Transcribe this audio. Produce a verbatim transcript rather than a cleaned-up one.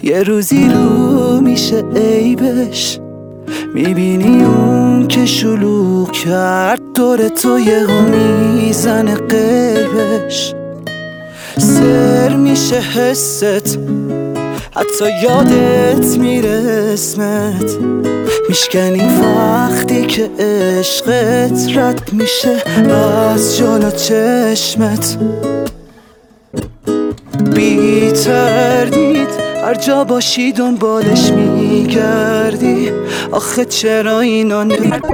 یه روزی رو میشه عیبش، میبینی اون که شلوغ کرد دور تو یهو میزنه قیبش. سر میشه حست، حتی یادت میره اسمت، میشکنی وقتی که عشقت رد میشه از جلو چشمت. بی تردید هر جا باشی دنبالش میگردی، آخه چرا اینا نمی